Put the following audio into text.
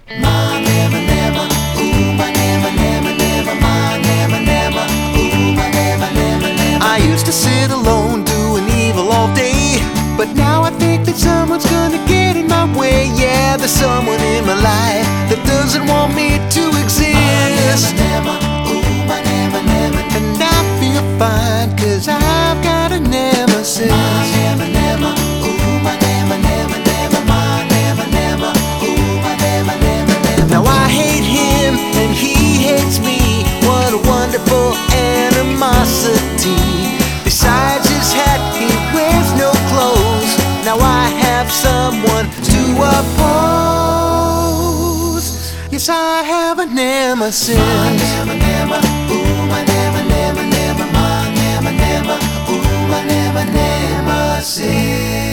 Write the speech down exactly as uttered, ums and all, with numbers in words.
My never, never, ooh, my never, never, never, my never, never, ooh, my never, never, never. I used to sit alone doing evil all day, but now I think that someone's gonna get in my way. Yeah, there's someone in my life that doesn't want me to exist. My never, never, ooh, my never, never. And I feel fine, cause I've got a nemesis. My never, never, ooh, my never, never, never, my never, never, ooh, my never, never, never. Now I hate him and he hates me. What a wonderful animosity. Besides his hat, he wears no clothes. Now I have someone to oppose. Yes, I have a nemesis. My never, never, ooh, my never, never, never, my never, never, ooh, my never, nemesis.